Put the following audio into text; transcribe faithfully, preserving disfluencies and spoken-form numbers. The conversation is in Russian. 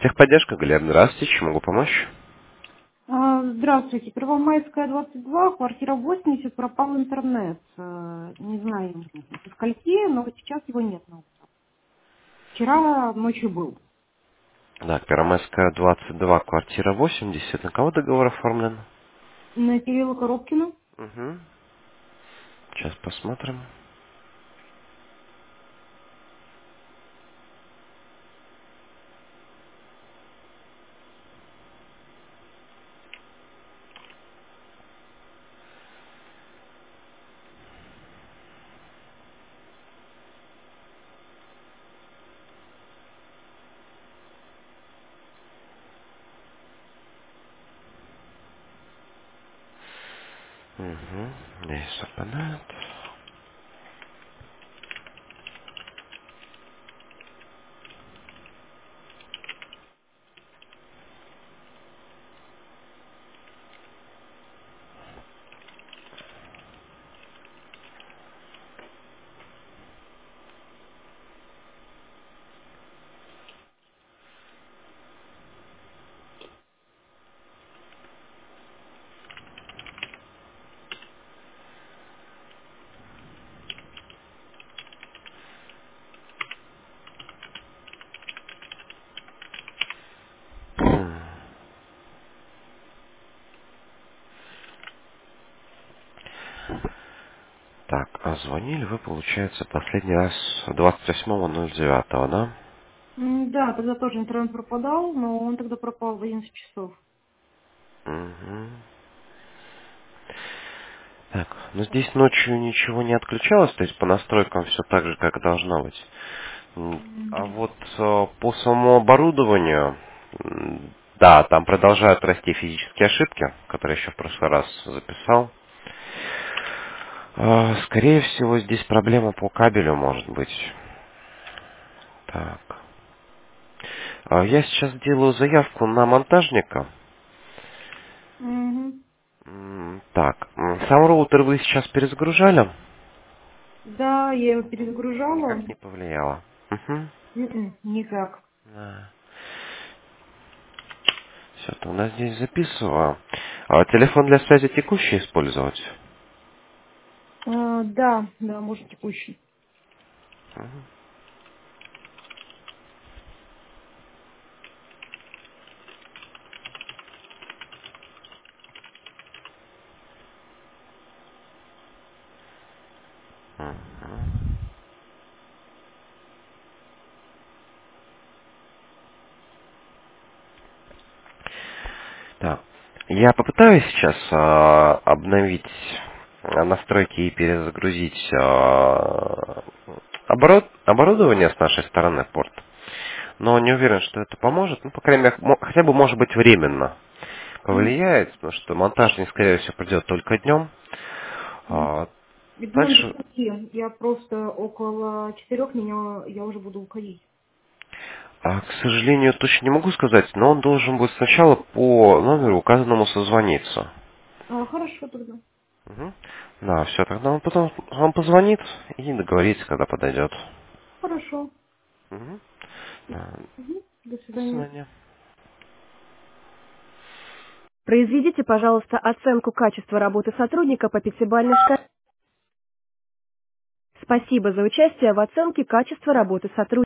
Техподдержка, Галер, здравствуйте, чем могу помочь? А, Здравствуйте. Первомайская, двадцать два, квартира восемьдесят, пропал интернет. Э, Не знаю, со скольки, но сейчас его нет. Вчера ночью был. Так, Первомайская, двадцать два, квартира восемьдесят. На кого договор оформлен? На Кирилла Коробкина. Угу. Сейчас посмотрим. Угу. Здесь абонент. М. Так, а звонили вы, получается, последний раз двадцать восьмого ноль девятого, да? М, Да, тогда тоже интернет пропадал, но он тогда пропал в одиннадцать часов. Угу. Так, ну здесь ночью ничего не отключалось, то есть по настройкам все так же, как должно быть. М, А Мгм. вот э, по самому оборудованию, м, да, там продолжают расти физические ошибки, которые я еще в прошлый раз записал. Э, Скорее всего, здесь проблема по кабелю может быть. Так. А Я сейчас делаю заявку на монтажника. Мгм. М, Так, м, сам роутер вы сейчас перезагружали? Да, я его перезагружала. Никак не повлияло. Угу. М-м, Никак. Все, это у нас здесь записываю. А телефон для связи текущий использовать? А, Да, да, может текущий. Так. Я попытаюсь сейчас а, обновить а, настройки и перезагрузить а, оборот, оборудование с нашей стороны порт. Но не уверен, что это поможет. Ну, по крайней мере, мо- хотя бы, может быть, временно М, повлияет, потому что монтажник, скорее всего, придет только днем. м. А, Днем до дальше, пяти. Я просто около четырех меня я уже буду уходить. а, к сожалению, точно не могу сказать, но он должен будет сначала по номеру указанному созвониться. А, хорошо тогда. Мгм. Да, все, тогда он потом вам позвонит и договорится, когда подойдет. Хорошо. Мгм. Да. Мгм. До До свидания. свидания. Произведите, пожалуйста, оценку качества работы сотрудника по пятибалльной шкале. Спасибо за участие в оценке качества работы сотрудника.